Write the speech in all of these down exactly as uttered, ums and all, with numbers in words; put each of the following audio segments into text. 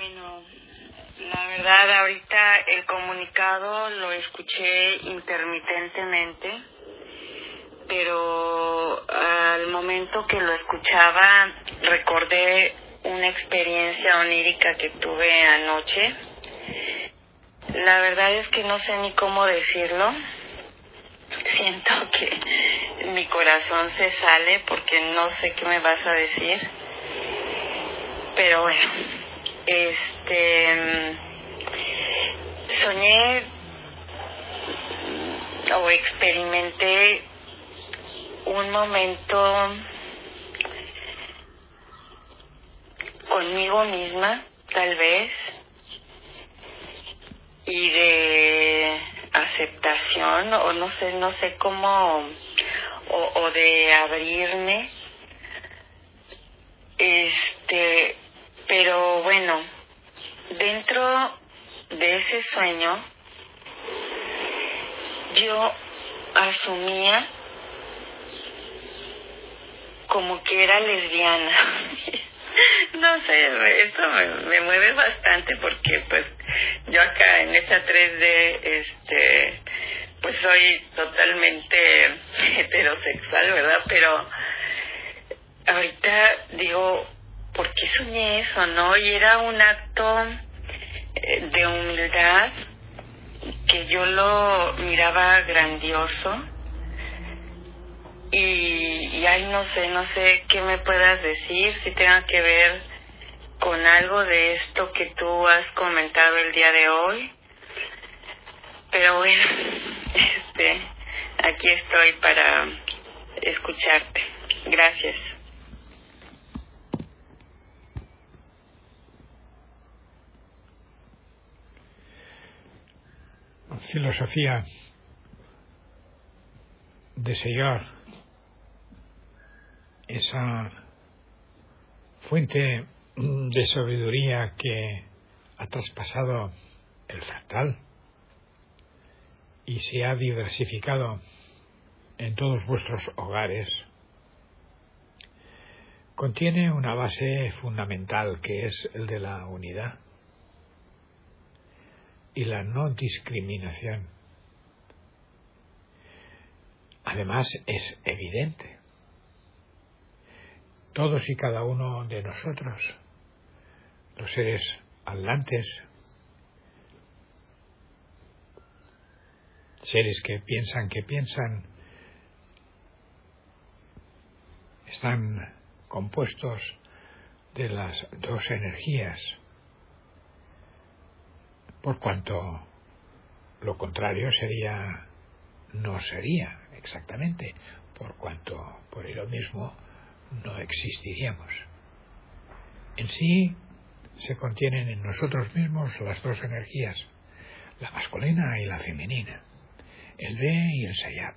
Bueno, la verdad ahorita el comunicado lo escuché intermitentemente, pero al momento que lo escuchaba recordé una experiencia onírica que tuve anoche. La verdad es que no sé ni cómo decirlo. Siento que mi corazón se sale porque no sé qué me vas a decir. Pero bueno, este soñé o experimenté un momento conmigo misma, tal vez, y de aceptación, o no sé, no sé cómo, o, o de abrirme, este, pero bueno, dentro de ese sueño, yo asumía como que era lesbiana. No sé, esto me, me mueve bastante porque pues yo acá en esta tres D, este, pues soy totalmente heterosexual, ¿verdad? Pero ahorita digo, ¿por qué soñé eso, no? Y era un acto de humildad que yo lo miraba grandioso. Y, y ay, no sé, no sé qué me puedas decir, si tenga que ver con algo de esto que tú has comentado el día de hoy. Pero bueno, este, aquí estoy para escucharte. Gracias. Filosofía de Señor. Esa fuente de sabiduría que ha traspasado el fractal y se ha diversificado en todos vuestros hogares, contiene una base fundamental que es el de la unidad y la no discriminación. Además, es evidente. Todos y cada uno de nosotros, los seres atlantes, seres que piensan que piensan, están compuestos de las dos energías, por cuanto lo contrario sería, no sería exactamente, por cuanto por ello mismo no existiríamos. En sí se contienen en nosotros mismos las dos energías, la masculina y la femenina, el B y el Sayat.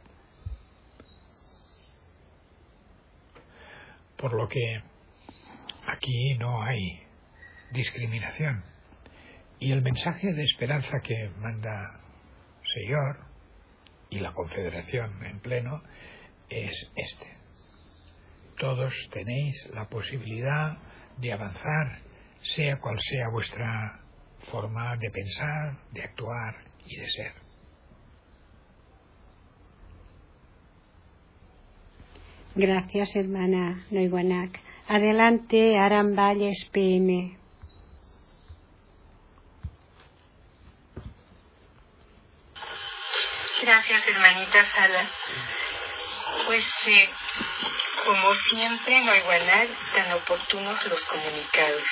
Por lo que aquí no hay discriminación. Y el mensaje de esperanza que manda Señor y la Confederación en pleno es este. Todos tenéis la posibilidad de avanzar, sea cual sea vuestra forma de pensar, de actuar y de ser. Gracias, hermana Noiguanac. Adelante, Aram Valles, P M. Gracias, hermanita Sala. Pues sí. Eh, Como siempre, en Noiguanac, tan oportunos los comunicados.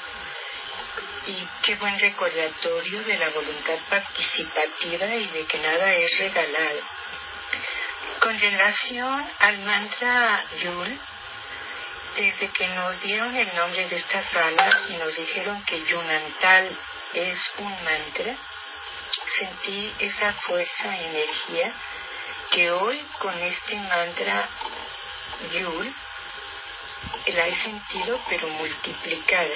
Y qué buen recordatorio de la voluntad participativa y de que nada es regalado. Con relación al mantra Yul, desde que nos dieron el nombre de esta sala y nos dijeron que Yunantal es un mantra, sentí esa fuerza, energía, que hoy con este mantra Yul la he sentido pero multiplicada.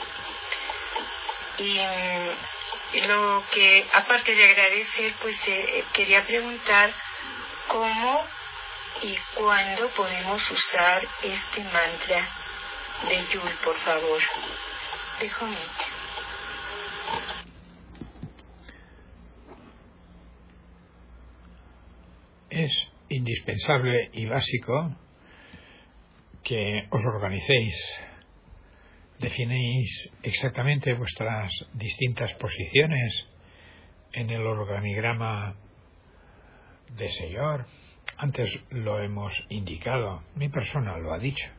Y, y lo que aparte de agradecer, pues eh, quería preguntar cómo y cuándo podemos usar este mantra de Yul, por favor. Dejo mi. indispensable y básico que os organicéis, definéis exactamente vuestras distintas posiciones en el organigrama de Señor. Antes lo hemos indicado, mi persona lo ha dicho.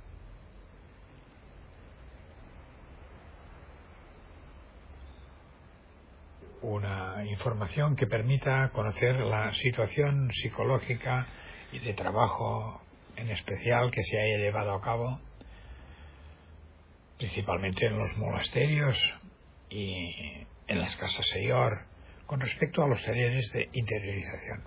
Una información que permita conocer la situación psicológica y de trabajo en especial que se haya llevado a cabo principalmente en los monasterios y en las casas Señor con respecto a los talleres de interiorización.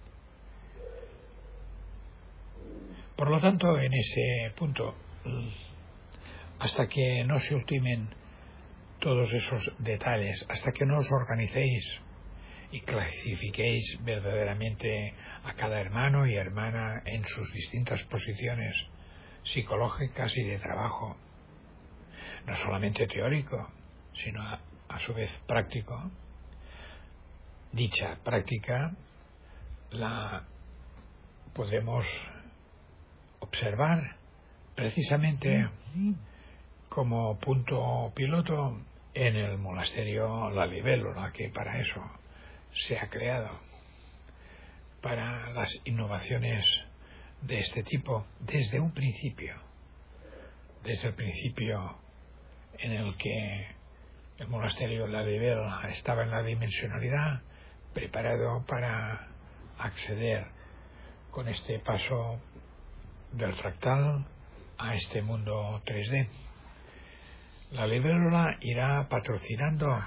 Por lo tanto, en ese punto, hasta que no se ultimen todos esos detalles, hasta que no os organicéis y clasifiquéis verdaderamente a cada hermano y hermana en sus distintas posiciones psicológicas y de trabajo, no solamente teórico, sino a, a su vez práctico, dicha práctica la podemos observar precisamente como punto piloto en el monasterio La Libélula, que para eso se ha creado, para las innovaciones de este tipo desde un principio, desde el principio en el que el monasterio La Libélula estaba en la dimensionalidad, preparado para acceder con este paso del fractal a este mundo tres D. La Libélula irá patrocinando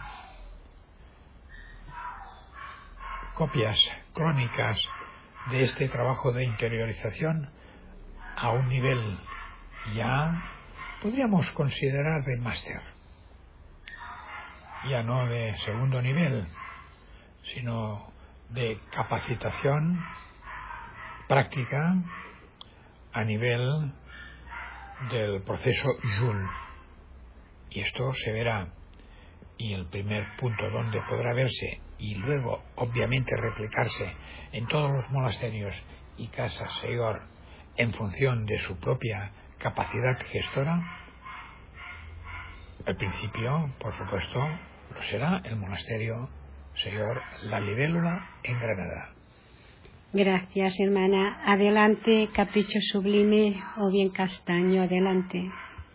copias crónicas de este trabajo de interiorización a un nivel ya podríamos considerar de máster, ya no de segundo nivel, sino de capacitación práctica a nivel del proceso Joule. Y esto se verá, y el primer punto donde podrá verse y luego obviamente replicarse en todos los monasterios y casas Señor en función de su propia capacidad gestora, al principio, por supuesto, lo será el monasterio Señor La Libélula en Granada. Gracias, hermana. Adelante, Capricho Sublime o bien Castaño, adelante.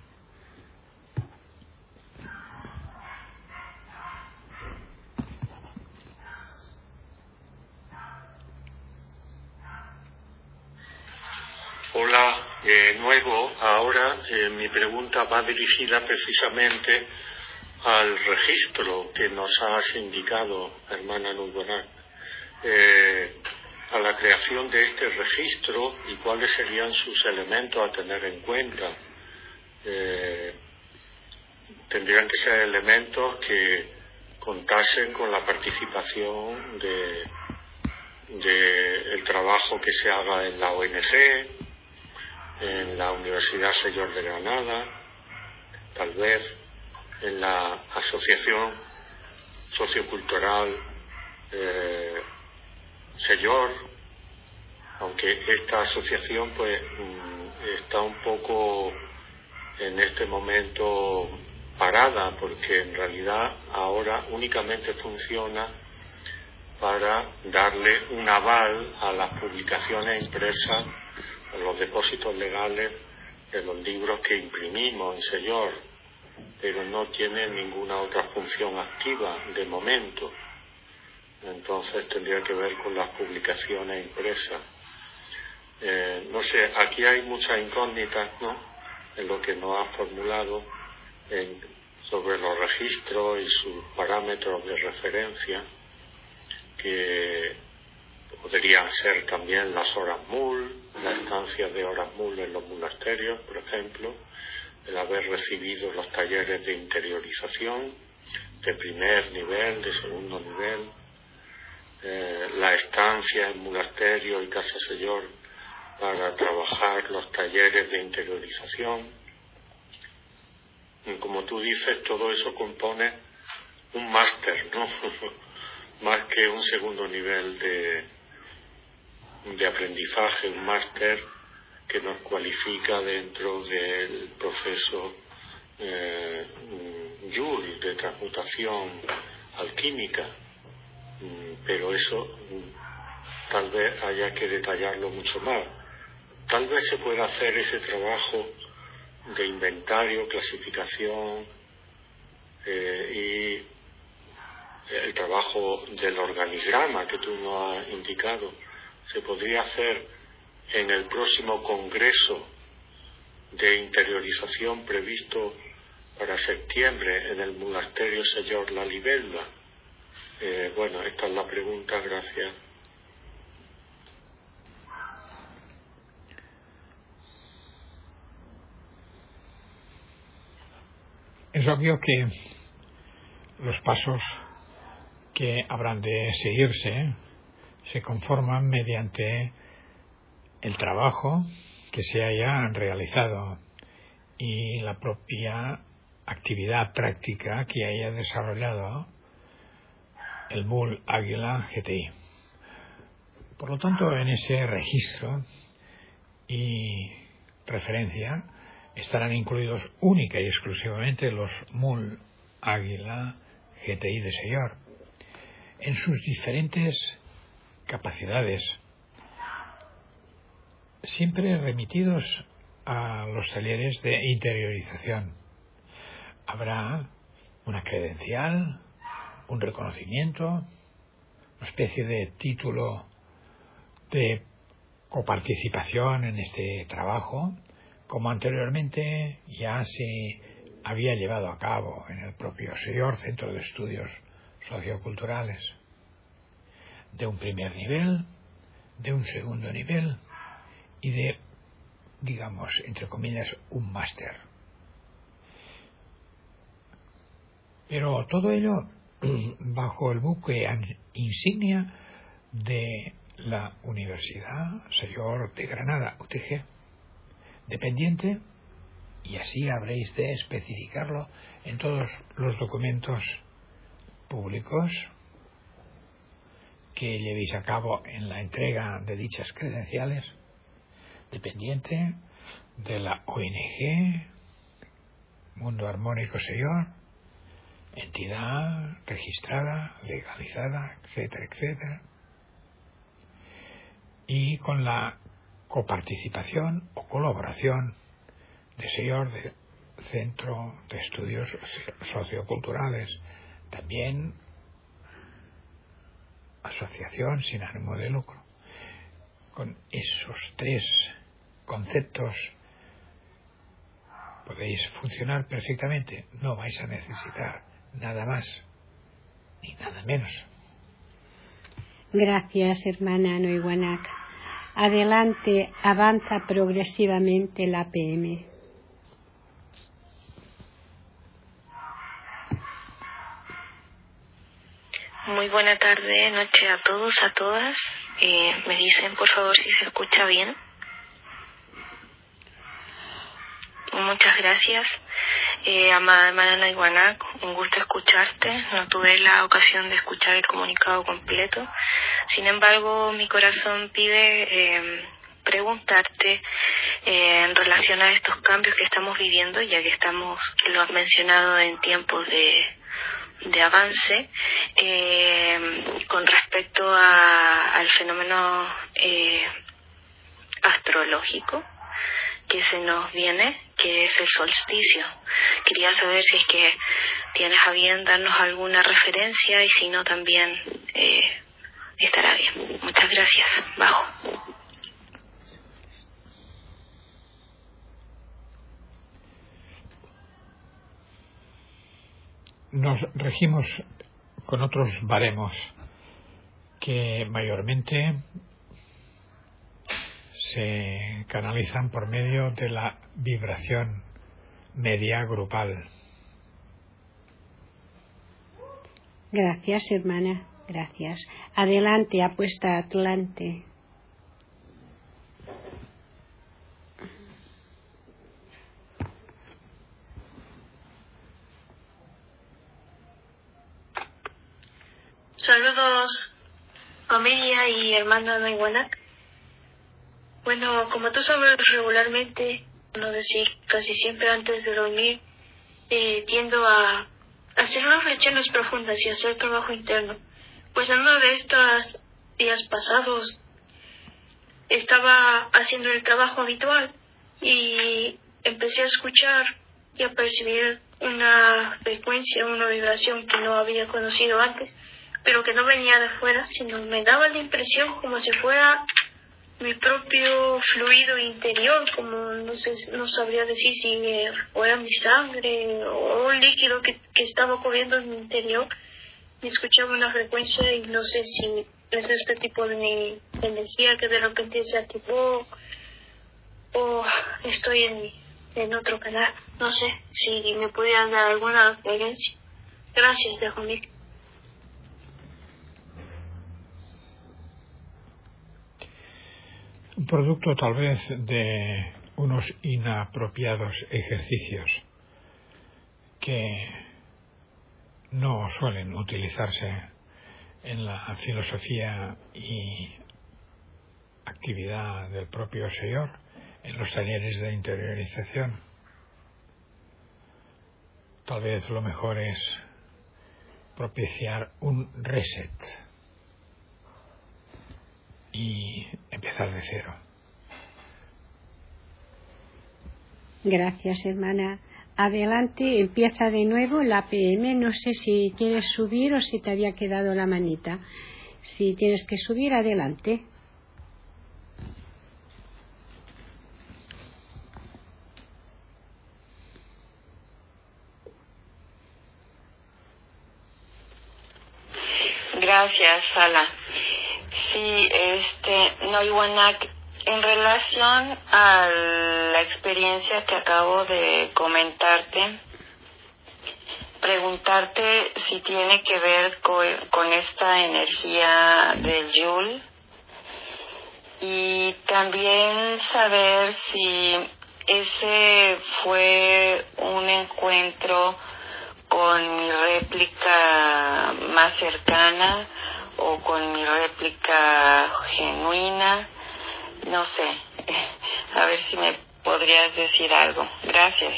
Hola, de eh, nuevo, ahora eh, mi pregunta va dirigida precisamente al registro que nos has indicado, hermana Nurbarak, eh, a la creación de este registro y cuáles serían sus elementos a tener en cuenta. Eh, tendrían que ser elementos que contasen con la participación de, de el trabajo que se haga en la O N G, en la Universidad Señor de Granada, tal vez en la Asociación Sociocultural eh, Señor, aunque esta asociación pues está un poco en este momento parada, porque en realidad ahora únicamente funciona para darle un aval a las publicaciones impresas, a los depósitos legales de los libros que imprimimos en Señor, pero no tiene ninguna otra función activa de momento. Entonces tendría que ver con las publicaciones impresas. Eh, no sé, aquí hay muchas incógnitas, ¿no?, en lo que nos ha formulado en, sobre los registros y sus parámetros de referencia, que podrían ser también las horas M U L, las estancias de horas M U L en los monasterios, por ejemplo, el haber recibido los talleres de interiorización de primer nivel, de segundo nivel, eh, la estancia en monasterio y casa Señor para trabajar los talleres de interiorización. Y como tú dices, todo eso compone un máster, ¿no? Más que un segundo nivel de, de aprendizaje, un máster que nos cualifica dentro del proceso eh, Joule de transmutación alquímica, pero eso tal vez haya que detallarlo mucho más. Tal vez se pueda hacer ese trabajo de inventario, clasificación eh, y el trabajo del organigrama que tú nos has indicado. Se podría hacer en el próximo congreso de interiorización previsto para septiembre en el monasterio Señor La Libelda. Eh, bueno, esta es la pregunta, gracias. Es obvio que los pasos que habrán de seguirse se conforman mediante el trabajo que se haya realizado y la propia actividad práctica que haya desarrollado el M U L Águila G T I. Por lo tanto, en ese registro y referencia estarán incluidos única y exclusivamente los M U L Águila G T I de Señor en sus diferentes capacidades, siempre remitidos a los talleres de interiorización. Habrá una credencial, un reconocimiento, una especie de título de coparticipación en este trabajo, como anteriormente ya se había llevado a cabo en el propio Señor Centro de Estudios Socioculturales, de un primer nivel, de un segundo nivel y de, digamos, entre comillas, un máster. Pero todo ello bajo el buque insignia de la Universidad Señor de Granada, U T G, dependiente, y así habréis de especificarlo en todos los documentos públicos que llevéis a cabo en la entrega de dichas credenciales, dependiente de la O N G Mundo Armónico Señor, entidad registrada, legalizada, etcétera, etcétera, y con la coparticipación o colaboración de Señor de Centro de Estudios Socioculturales, también asociación sin ánimo de lucro. Con esos tres conceptos podéis funcionar perfectamente, no vais a necesitar nada más ni nada menos. Gracias, hermana Noiguanac. Adelante, avanza progresivamente la P M. Muy buena tarde, noche a todos, a todas. Eh, me dicen, por favor, si se escucha bien. Muchas gracias. Eh, amada hermana Noiguanac, un gusto escucharte. No tuve la ocasión de escuchar el comunicado completo. Sin embargo, mi corazón pide eh, preguntarte eh, en relación a estos cambios que estamos viviendo, ya que estamos, lo has mencionado, en tiempos de, de avance, eh, con respecto a, al fenómeno eh, astrológico que se nos viene, que es el solsticio. Quería saber si es que tienes a bien darnos alguna referencia y si no también eh, estará bien. Muchas gracias. Bajo. Nos regimos con otros baremos que mayormente se canalizan por medio de la vibración media grupal. Gracias, hermana. Gracias. Adelante, apuesta Atlante. Saludos, familia y hermana Noiguanac. Bueno, como tú sabes, regularmente, no decir casi siempre antes de dormir, eh, tiendo a hacer reflexiones profundas y hacer trabajo interno. Pues en uno de estos días pasados estaba haciendo el trabajo habitual y empecé a escuchar y a percibir una frecuencia, una vibración que no había conocido antes, pero que no venía de fuera, sino me daba la impresión como si fuera mi propio fluido interior, como no sé, no sabría decir si eh, fuera mi sangre o un líquido que, que estaba corriendo en mi interior. Me escuchaba una frecuencia y no sé si es este tipo de, de energía que de repente se activó o estoy en, en otro canal. No sé si me pudieran dar alguna referencia. Gracias, Dejomik. Un producto tal vez de unos inapropiados ejercicios que no suelen utilizarse en la filosofía y actividad del propio Señor en los talleres de interiorización. Tal vez lo mejor es propiciar un reset y empezar de cero. Gracias, hermana. Adelante, empieza de nuevo la P M. No sé si quieres subir o si te había quedado la manita. Si tienes que subir, adelante. Gracias, Sala. Sí, este, Noiwanak, en relación a la experiencia que acabo de comentarte, preguntarte si tiene que ver con, con esta energía del Yul y también saber si ese fue un encuentro con mi réplica más cercana o con mi réplica genuina, no sé, a ver si me podrías decir algo. Gracias.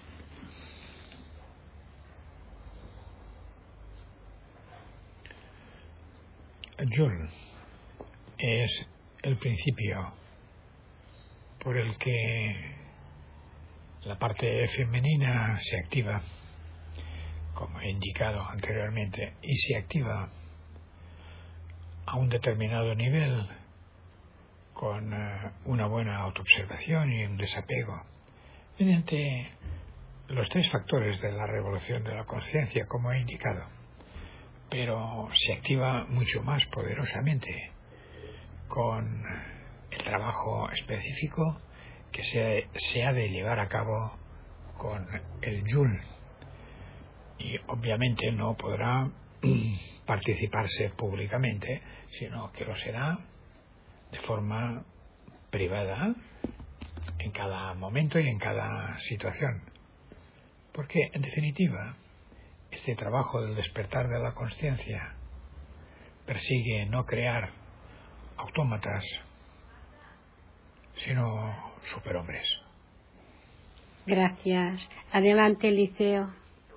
Yul es el principio por el que la parte femenina se activa, como he indicado anteriormente, y se activa a un determinado nivel con uh, una buena autoobservación y un desapego mediante los tres factores de la revolución de la conciencia, como he indicado, pero se activa mucho más poderosamente con el trabajo específico que se, se ha de llevar a cabo con el Yul, y obviamente no podrá participarse públicamente, sino que lo será de forma privada en cada momento y en cada situación, porque en definitiva este trabajo del despertar de la conciencia persigue no crear autómatas, sino superhombres. Gracias. Adelante, Liceo.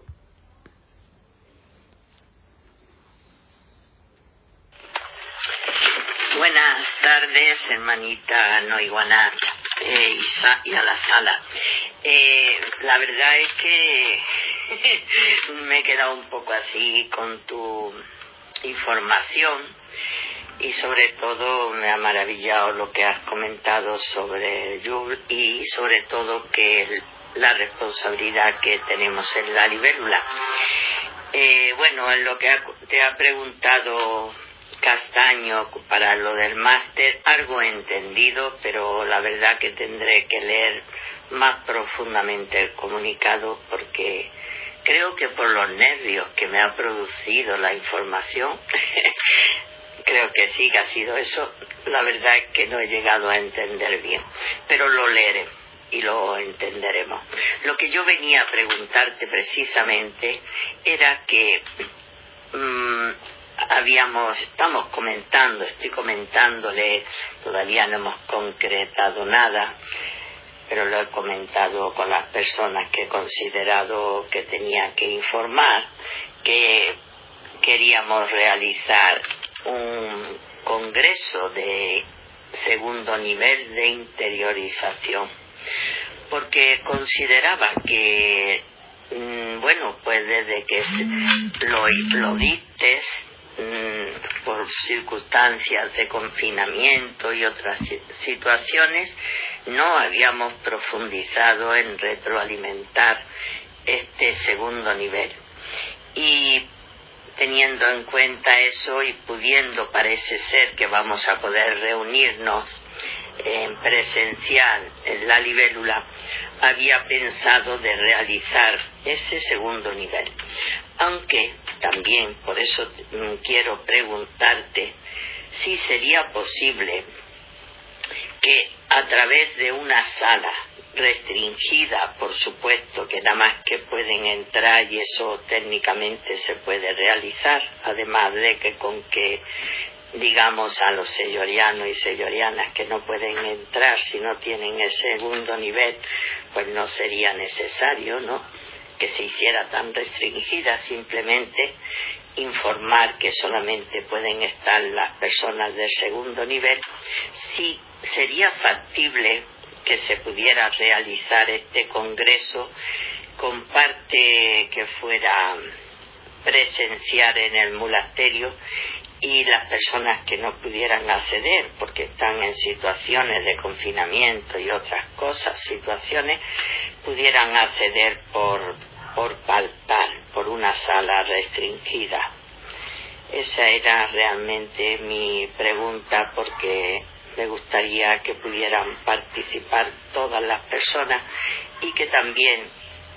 Buenas tardes, hermanita Noiwanak eh, y a la Sala. Eh, la verdad es que me he quedado un poco así con tu información y sobre todo me ha maravillado lo que has comentado sobre el Yul y sobre todo que el, la responsabilidad que tenemos en la libélula. Eh, bueno, en lo que ha, te ha preguntado Castaño para lo del máster, algo he entendido, pero la verdad que tendré que leer más profundamente el comunicado porque creo que por los nervios que me ha producido la información, creo que sí que ha sido eso, la verdad es que no he llegado a entender bien, pero lo leeré y lo entenderemos. Lo que yo venía a preguntarte precisamente era que mmm, habíamos, estamos comentando, estoy comentándole, todavía no hemos concretado nada, pero lo he comentado con las personas que he considerado que tenía que informar, que queríamos realizar un congreso de segundo nivel de interiorización, porque consideraba que, bueno, pues desde que lo, lo diste, por circunstancias de confinamiento y otras situaciones, no habíamos profundizado en retroalimentar este segundo nivel. Y teniendo en cuenta eso y pudiendo, parece ser que vamos a poder reunirnos en presencial en la libélula, había pensado de realizar ese segundo nivel. Aunque también, por eso quiero preguntarte si sería posible que a través de una sala restringida, por supuesto, que nada más que pueden entrar, y eso técnicamente se puede realizar, además de que con que digamos a los sellorianos y sellorianas que no pueden entrar si no tienen el segundo nivel, pues no sería necesario, ¿no?, que se hiciera tan restringida, simplemente informar que solamente pueden estar las personas del segundo nivel. Si sería factible que se pudiera realizar este congreso con parte que fuera presencial en el monasterio, y las personas que no pudieran acceder porque están en situaciones de confinamiento y otras cosas, situaciones, pudieran acceder por, por portal, por una sala restringida. Esa era realmente mi pregunta, porque me gustaría que pudieran participar todas las personas y que también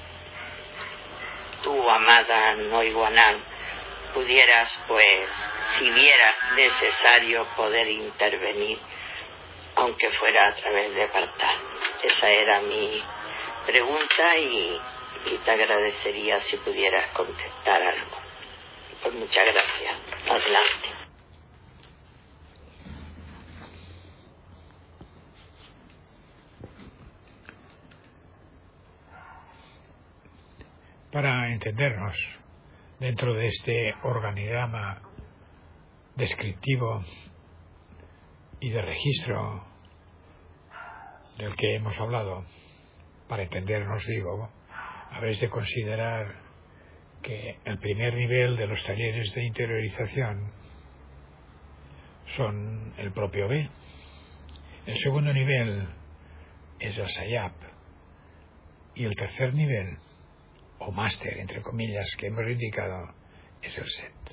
tú, amada Noiguanán, pudieras, pues, si vieras necesario, poder intervenir, aunque fuera a través de portal. Esa era mi pregunta y, y te agradecería si pudieras contestar algo. Pues muchas gracias. Adelante. Para entendernos dentro de este organigrama descriptivo y de registro del que hemos hablado, para entendernos, digo, habréis de considerar que el primer nivel de los talleres de interiorización son el propio B. El segundo nivel es el SAYAP, y el tercer nivel, o máster, entre comillas, que hemos indicado, es el S E T.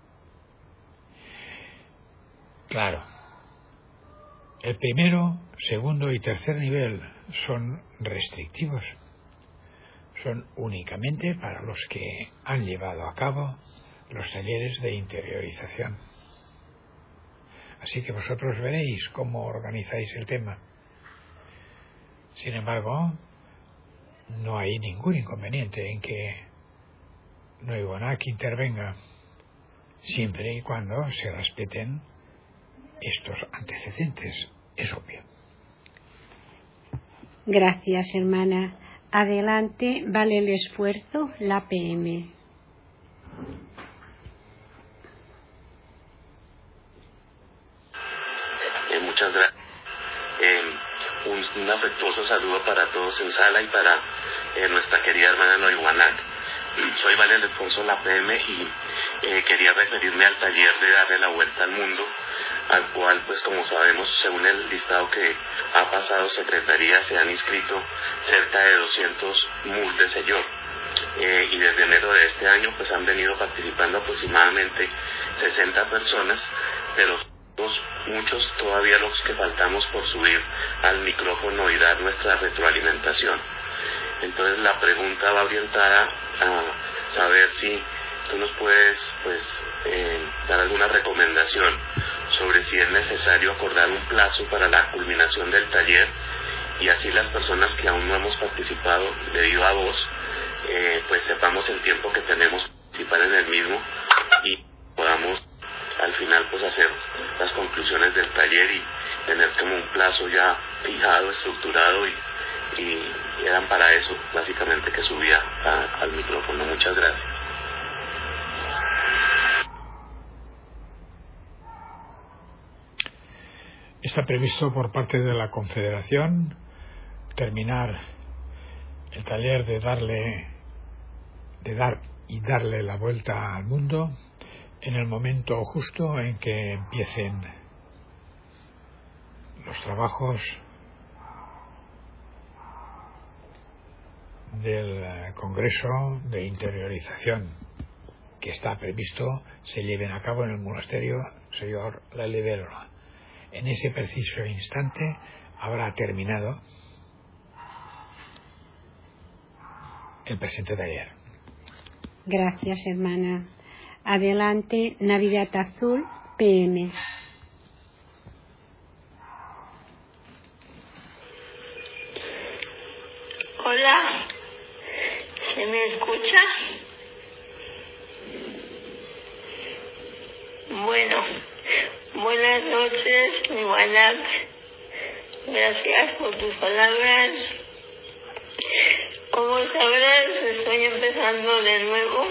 Claro, el primero, segundo y tercer nivel son restrictivos, son únicamente para los que han llevado a cabo los talleres de interiorización. Así que vosotros veréis cómo organizáis el tema. Sin embargo, no hay ningún inconveniente en que Noiguanac intervenga, siempre y cuando se respeten estos antecedentes, es obvio. Gracias, hermana. Adelante, vale el esfuerzo, la P M. Eh, muchas gracias. Eh, un, un afectuoso saludo para todos en sala y para eh, nuestra querida hermana Noiguanac. Soy Valen Alfonso, la P M, y eh, quería referirme al taller de darle la vuelta al mundo, al cual, pues como sabemos, según el listado que ha pasado Secretaría, se han inscrito cerca de doscientos M U L de Sellor, eh, y desde enero de este año pues han venido participando aproximadamente sesenta personas, pero muchos todavía los que faltamos por subir al micrófono y dar nuestra retroalimentación. Entonces la pregunta va orientada a saber si tú nos puedes pues eh, dar alguna recomendación sobre si es necesario acordar un plazo para la culminación del taller, y así las personas que aún no hemos participado debido a vos, eh, pues sepamos el tiempo que tenemos para participar en el mismo y podamos conclusiones del taller y tener como un plazo ya fijado, estructurado, y, y eran para eso básicamente que subía a, al micrófono. Muchas gracias. Está previsto por parte de la Confederación terminar el taller de darle de dar y darle la vuelta al mundo en el momento justo en que empiecen los trabajos del Congreso de Interiorización, que está previsto se lleven a cabo en el monasterio Señor La Libélula. En ese preciso instante habrá terminado el presente taller. Gracias, hermana. Adelante, Navidad Azul, P M. Hola, ¿se me escucha? Bueno, buenas noches, Niwanag. Gracias por tus palabras. Como sabrás, estoy empezando de nuevo,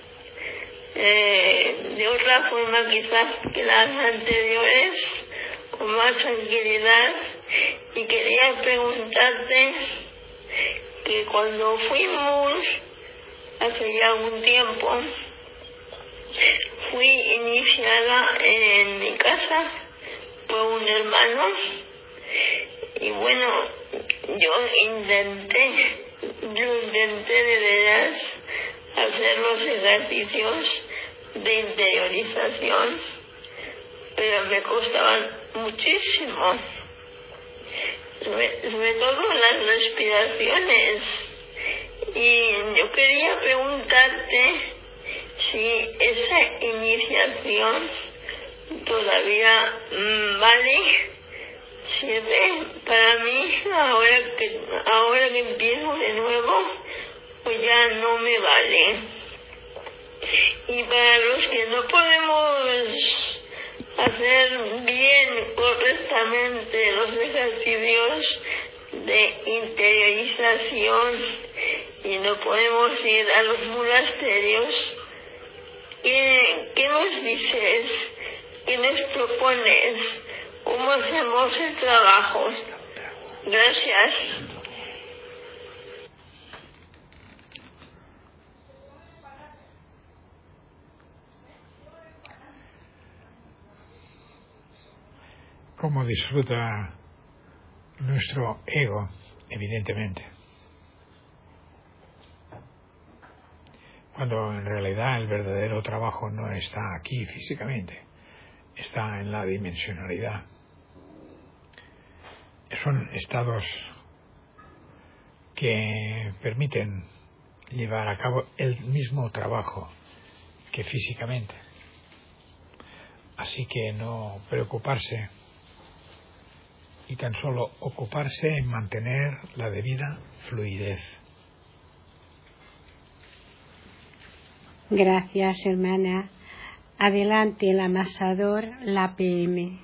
eh, de otra forma quizás que las anteriores, con más tranquilidad, y quería preguntarte que cuando fuimos, hace ya algún tiempo, fui iniciada en mi casa por un hermano, y bueno, yo intenté, yo intenté de veras hacer los ejercicios de interiorización, pero me costaban muchísimo, sobre, sobre todo las respiraciones. Y yo quería preguntarte si esa iniciación todavía mm, vale, sirve para mí ahora que ahora que empiezo de nuevo, pues ya no me vale. Y para los que no podemos hacer bien, correctamente los ejercicios de interiorización y no podemos ir a los monasterios, ¿qué, qué nos dices? ¿Qué nos propones? ¿Cómo hacemos el trabajo? Gracias. ¿Cómo disfruta nuestro ego? Evidentemente. Cuando en realidad el verdadero trabajo no está aquí físicamente, está en la dimensionalidad. Son estados que permiten llevar a cabo el mismo trabajo que físicamente. Así que no preocuparse y tan solo ocuparse en mantener la debida fluidez. Gracias, hermana. Adelante, el amasador, la P M.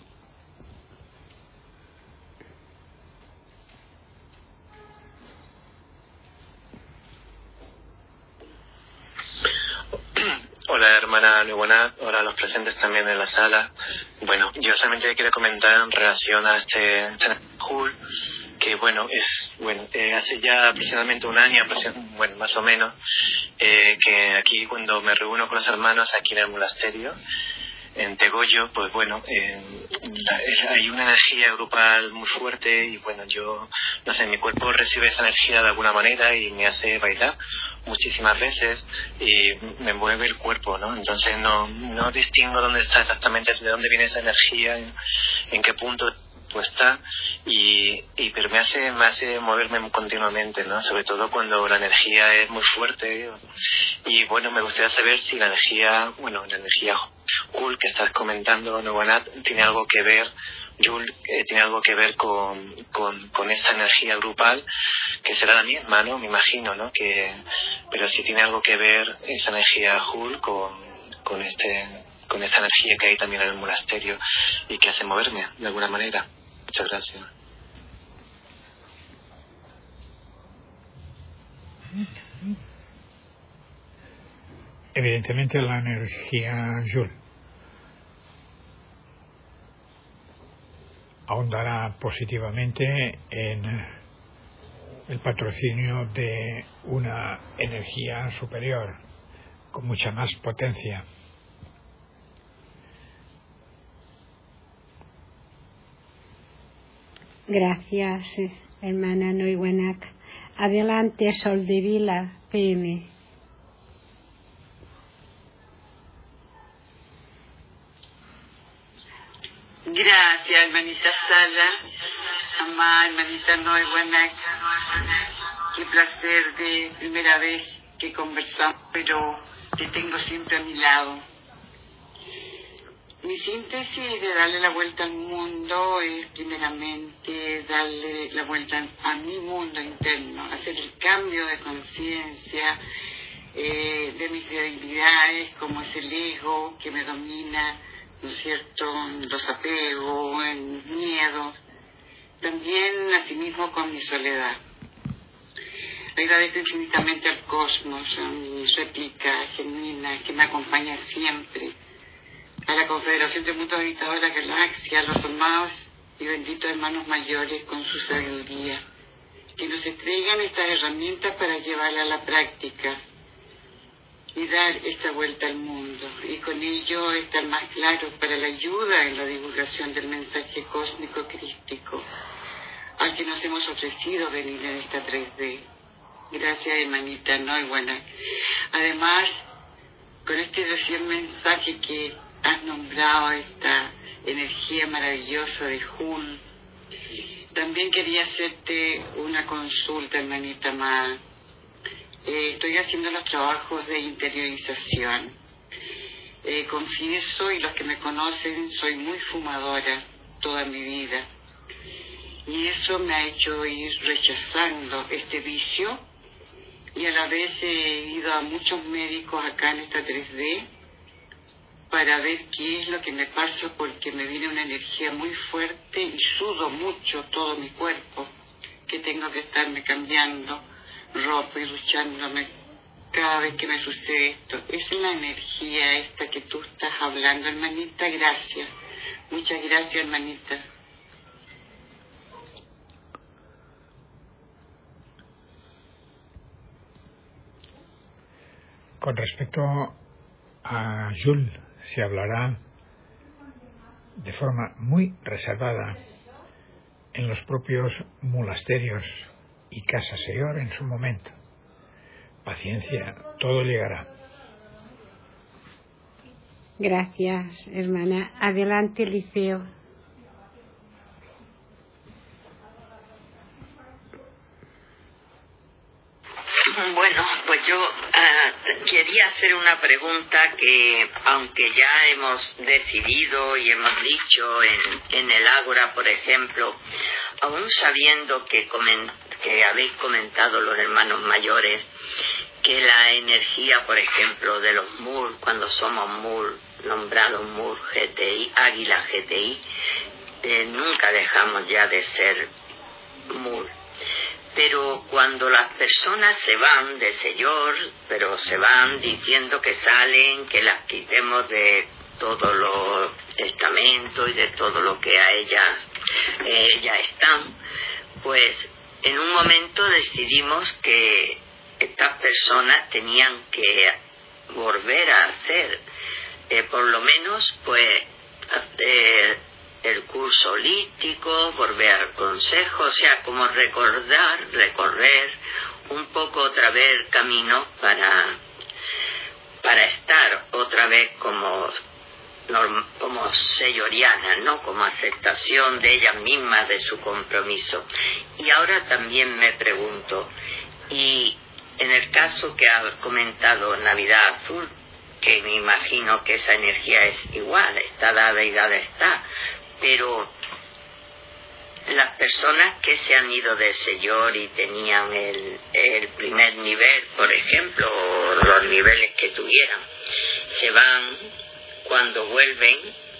Hola, hermana Niwanag, hola a los presentes también en la sala. Bueno, yo solamente quiero comentar en relación a este, este Hul, que bueno, es bueno eh, hace ya aproximadamente un año, bueno, más o menos, eh, que aquí cuando me reúno con los hermanos aquí en el monasterio, en Tegoyo, pues bueno, eh, hay una energía grupal muy fuerte y bueno, yo, no sé, mi cuerpo recibe esa energía de alguna manera y me hace bailar muchísimas veces y me mueve el cuerpo, ¿no? Entonces no, no distingo dónde está exactamente, de dónde viene esa energía, en, en qué punto pues está, y, y pero me hace me hace moverme continuamente, ¿no? Sobre todo cuando la energía es muy fuerte. Y bueno, me gustaría saber si la energía, bueno, la energía Hul que estás comentando, Niwanag, tiene algo que ver, Yul, eh, tiene algo que ver con, con, con esta energía grupal, que será la misma, ¿no? Me imagino, ¿no? Que, pero si tiene algo que ver esa energía Hul con, con este con esa energía que hay también en el monasterio y que hace moverme de alguna manera. Muchas gracias. Evidentemente la energía Joule ahondará positivamente en el patrocinio de una energía superior con mucha más potencia. Gracias, hermana Noiwanak. Adelante, Sol de Vila, P M. Gracias, hermanita Sala, amada hermanita Noiwanak. Qué placer de primera vez que conversamos, pero te tengo siempre a mi lado. Mi síntesis de darle la vuelta al mundo es primeramente darle la vuelta a mi mundo interno, hacer el cambio de conciencia eh, de mis debilidades, como es el ego que me domina, ¿no es cierto?, los apegos, el miedo, también asimismo con mi soledad. Agradezco infinitamente al cosmos, a mi réplica genuina que me acompaña siempre, a la Confederación de Mundos Habitados de la Galaxia, a los amados y benditos hermanos mayores con su sabiduría, que nos entregan estas herramientas para llevarla a la práctica y dar esta vuelta al mundo, y con ello estar más claros para la ayuda en la divulgación del mensaje cósmico crístico al que nos hemos ofrecido venir en esta tres D. Gracias, hermanita Noiwanak. Además, con este recién mensaje que has nombrado, esta energía maravillosa de Joule, también quería hacerte una consulta, hermanita amada. Eh, estoy haciendo los trabajos de interiorización. Eh, confieso, y los que me conocen, soy muy fumadora toda mi vida. Y eso me ha hecho ir rechazando este vicio, y a la vez he ido a muchos médicos acá en esta tres D para ver qué es lo que me pasa, porque me viene una energía muy fuerte y sudo mucho todo mi cuerpo, que tengo que estarme cambiando ropa y duchándome cada vez que me sucede esto. Es la energía esta que tú estás hablando, hermanita. Gracias, muchas gracias, hermanita. Con respecto a Joule, se hablará de forma muy reservada en los propios monasterios y Casa Señor en su momento. Paciencia, todo llegará. Gracias, hermana. Adelante, Liceo. Bueno, pues yo uh, quería hacer una pregunta que, aunque ya hemos decidido y hemos dicho en, en el Ágora, por ejemplo, aún sabiendo que, coment, que habéis comentado los hermanos mayores, que la energía, por ejemplo, de los M U R, cuando somos M U R, nombrados M U R G T I, Águila G T I, eh, nunca dejamos ya de ser M U R. Pero cuando las personas se van de Señor, pero se van diciendo que salen, que las quitemos de todos los estamentos y de todo lo que a ellas, eh, ellas están, pues en un momento decidimos que estas personas tenían que volver a hacer, eh, por lo menos, pues, eh, el curso holístico, volver al consejo, o sea, como recordar, recorrer un poco otra vez el camino para, para estar otra vez como, como sellorianas, ¿no? Como aceptación de ellas mismas, de su compromiso. Y ahora también me pregunto, y en el caso que ha comentado Navidad Azul, que me imagino que esa energía es igual, está dada y dada está, pero las personas que se han ido del Señor y tenían el, el primer nivel, por ejemplo, o los niveles que tuvieran, se van cuando vuelven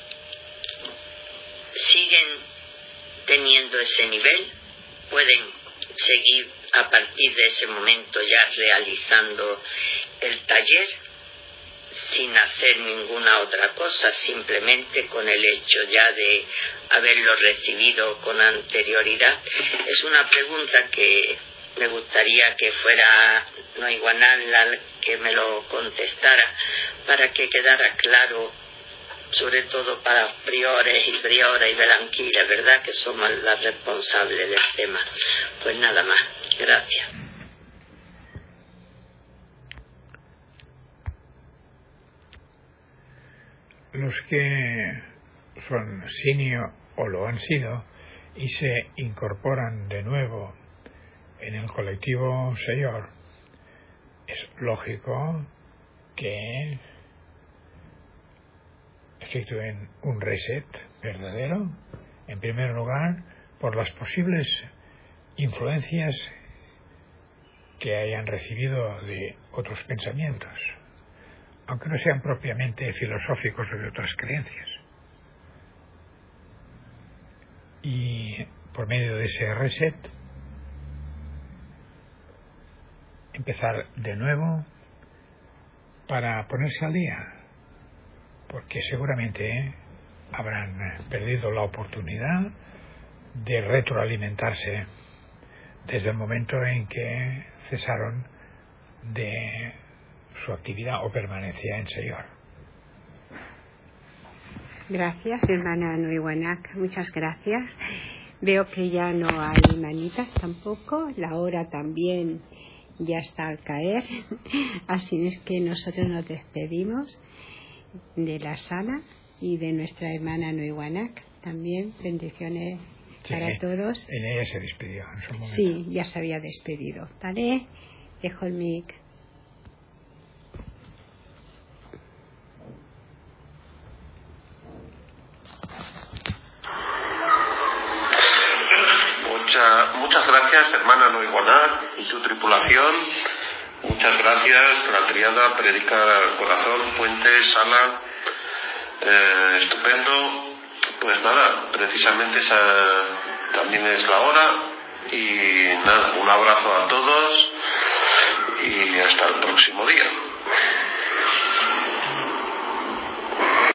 siguen teniendo ese nivel, pueden seguir a partir de ese momento ya realizando el taller sin hacer ninguna otra cosa, simplemente con el hecho ya de haberlo recibido con anterioridad. Es una pregunta que me gustaría que fuera Noiguanán la que me lo contestara, para que quedara claro, sobre todo para los priores y prioras y belanquiles, ¿verdad?, que somos las responsables del tema. Pues nada más, gracias. Los que son senior o lo han sido y se incorporan de nuevo en el colectivo Señor, es lógico que efectúen un reset verdadero, en primer lugar, por las posibles influencias que hayan recibido de otros pensamientos, aunque no sean propiamente filosóficos o de otras creencias. Y por medio de ese reset, empezar de nuevo para ponerse al día, porque seguramente habrán perdido la oportunidad de retroalimentarse desde el momento en que cesaron de su actividad o permanencia en Señor. Gracias, hermana Noiguanac, muchas gracias. Veo que ya no hay manitas tampoco, la hora también ya está al caer, así es que nosotros nos despedimos de la sala y de nuestra hermana Noiguanac. También bendiciones sí, para todos. En ella se despidió en su momento. Sí, ya se había despedido. Vale, dejo el mic. Mucha, muchas gracias, hermana Noiguanac y su tripulación. Muchas gracias, la triada Predica al Corazón, Puente, Sala, eh, estupendo. Pues nada, precisamente esa también es la hora. Y nada, un abrazo a todos y hasta el próximo día.